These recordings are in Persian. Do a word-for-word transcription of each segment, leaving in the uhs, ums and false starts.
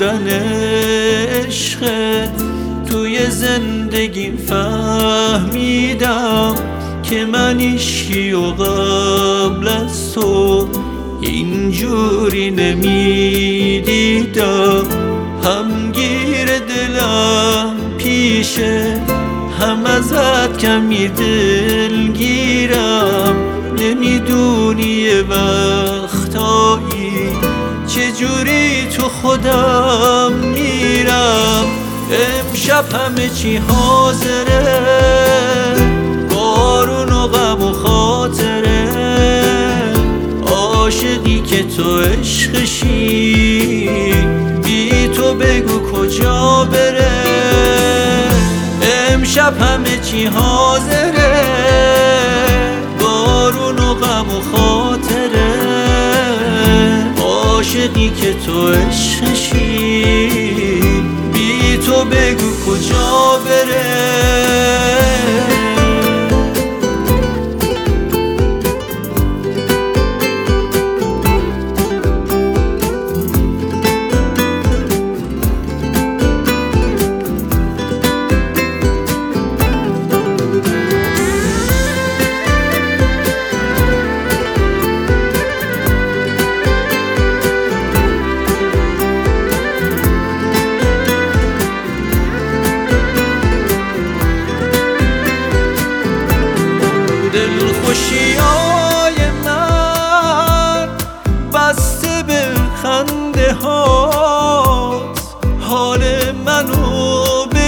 بودن عشقت توی زندگیم فهمیدم که من هیچکی و قبل از تو اینجوری نمیدیدم. هم گیر دلم پیشه، هم ازت کمی دلگیرم. نمیدونی یه وقتایی چجوری تو خودم میرم. امشب همه چی حاضره، بارون و غم و خاطره. عاشقی که تو عشقشی، بی تو بگو کجا بره. امشب همه چی حاضره، بارون و غم و خاطره. عاشقی که تو عشقشی، بی تو بگو کجا بره. دلخوشیای من بسته به خنده هات، حال منو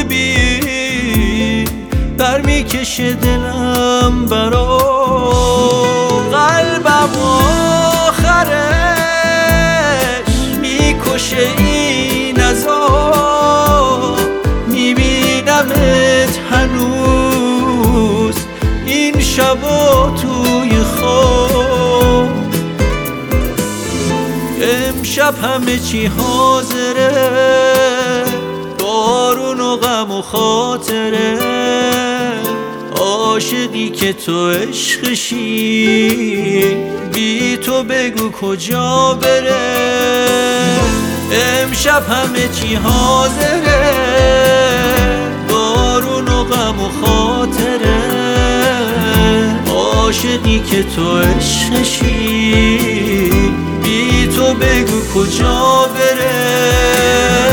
ببین برمیکشه دلم برات. قلبم آخرش میکشه این عذاب، میبینمت هنوز این شبا توی خواب. امشب همه چی حاضره، بارون و غم و خاطره. عاشقی که تو عشقشی، بی تو بگو کجا بره. امشب همه چی حاضره، بارون و غم و خاطره. عاشقی که تو عشقشی، بی تو بگو کجا بره.